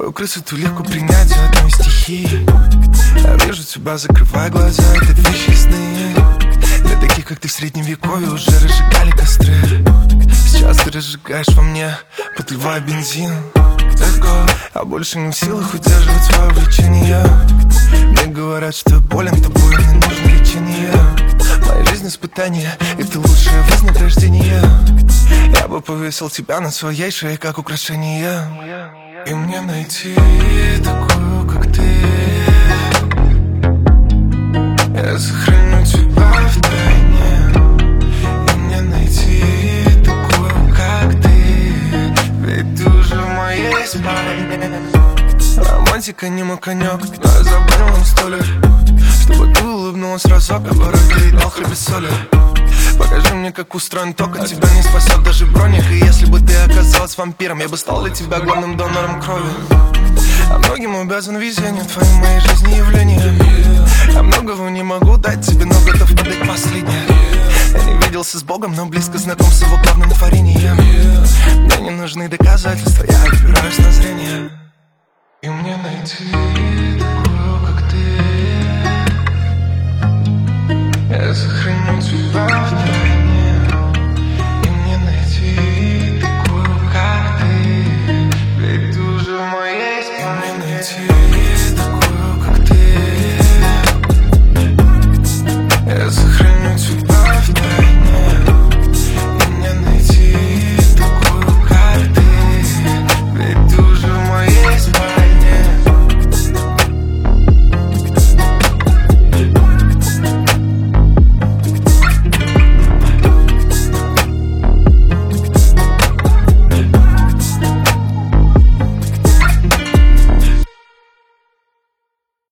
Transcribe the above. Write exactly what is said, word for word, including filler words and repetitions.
Твою красоту легко принять за одной стихии. Я вижу тебя, закрывай глаза, это вещи сны. Для таких, как ты, в средневековье уже разжигали костры. Сейчас ты разжигаешь во мне, подливая бензин. А больше не в силах удерживать свое влечение. Мне говорят, что я болен тобой, мне нужно лечение. Моя жизнь испытание, и ты лучшее вознаграждение. Я бы повесил тебя на своей шее, как украшение. И мне найти такую, как ты, я сохраню тебя в тайне. И мне найти такую, как ты, ведь ты уже в моей спальне. Романтика не мой конек, но я забрал им столик, чтобы ты улыбнулась разок, а порой передал хлеб и соли. Покажи мне, как устроен ток, от тебя не спасет даже броник. И если бы ты оказалась вампиром, я бы стал для тебя главным донором крови. А многим обязан везению, твоей моей жизни явлением. Я многого не могу дать тебе, но готов подать последнее. Я не виделся с Богом, но близко знаком с его главным творением. Мне не нужны доказательства, я опираюсь на зрение. И мне найти